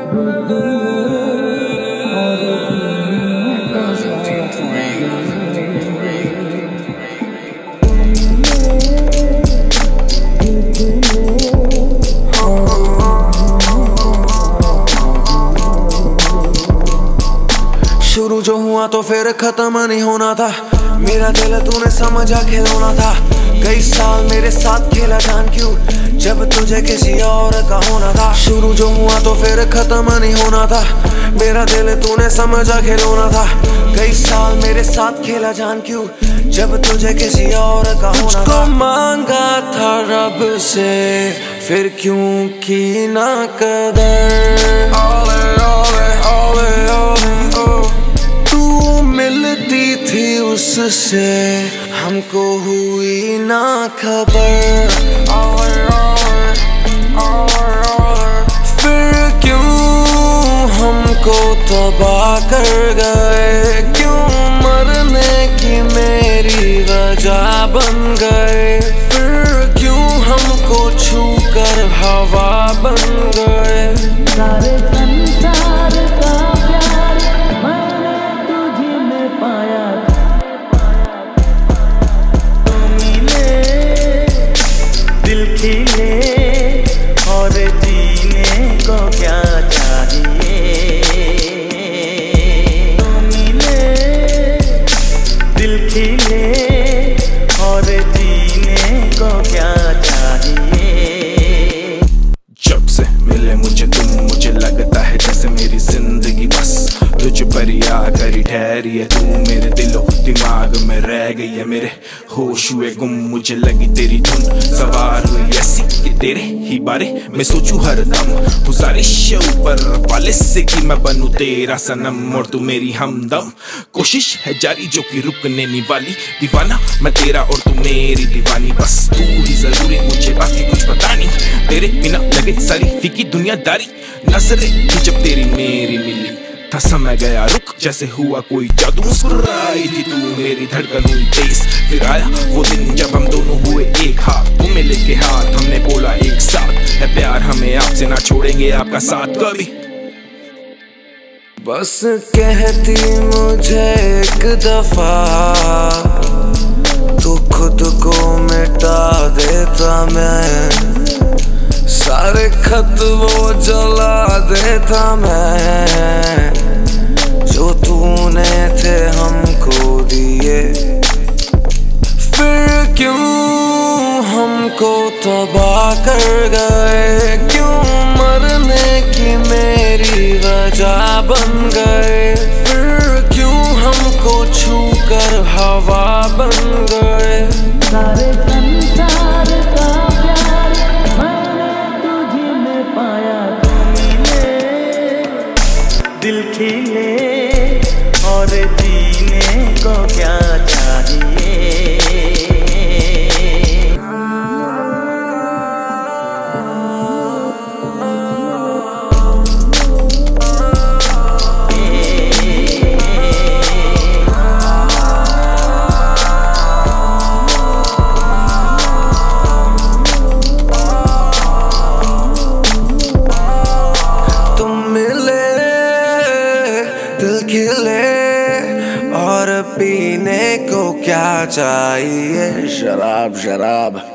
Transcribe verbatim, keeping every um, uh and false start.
शुरू जो हुआ तो फिर खत्म नहीं होना था। मेरा दिल तूने समझा खिलौना था। कई साल मेरे साथ खेला जान क्यों, जब तुझे किसी और का होना था। शुरू जो हुआ तो फिर खत्म नहीं होना था। मेरा दिल तूने समझा खिलौना था। कई साल मेरे साथ खेला जान क्यों, जब तुझे किसी और का होना था। मांगा था रब से फिर क्यों की ना कदर। ओले ओले ओले ओले ओ तू मिलती थी उससे हमको हुई ना खबर। ओले ओले ओले ओले फिर क्यों हमको तबाह कर गए, क्यों मरने की मेरी वजह बन गए। फिर क्यों हमको छू कर हवा बन गए। सारे संसार का प्यार मैंने तुझे में पाया। तू मिले दिल खिले और जीने को क्या चाहिए। तू मिले दिल खिले और जीने को क्या चाहिए। जब से मिले मुझे तुम, मुझे लगता है जैसे मेरी जिंदगी बस तुझ पर ही आकर ठहरी है। तू मेरे दिलो दिमाग में रह गई है, मेरे होश हुए गुम। मुझे लगी तेरी धुन सवार हुई ऐसी कि तेरे ही बारे में सोचूं हर दम। गुजारिश ऊपर वाले से कि मैं बनूं तेरा सनम और तू मेरी हमदम। कोशिश है जारी जो कि रुकने नहीं वाली। दीवाना मैं तेरा और तू मेरी दीवानी। बस तू ही जरूरी, मुझे बाकी कुछ पता नहीं। तेरे बिना लगे सारी फीकी दुनियादारी। नजरें थी जब तेरी मेरी मिली था समय गया रुक, जैसे हुआ कोई जादू। मुस्कुराई थी तू मेरी धड़कन हुई तेज। फिर आया वो दिन जब हम दोनों हुए एक, हाथ तू मिले के हाथ हमने बोला एक साथ है प्यार हमें, आपसे ना छोड़ेंगे आपका साथ कभी। बस कहती मुझे एक दफा तू खुद को मिटा देता, मैं सारे खत वो जला देता मैं जो तूने थे हमको दिए। फिर क्यों हमको तबाह कर गए, क्यों मरने की मेरी वजह बन गए। फिर क्यों हमको छू कर हवा बन गए। सारे संसार का प्यार मैंने तुझे में पाया। तू मिले दिल खिले और जीने को क्या चाहिए। दिल खिले और पीने को क्या चाहिए। शराब शराब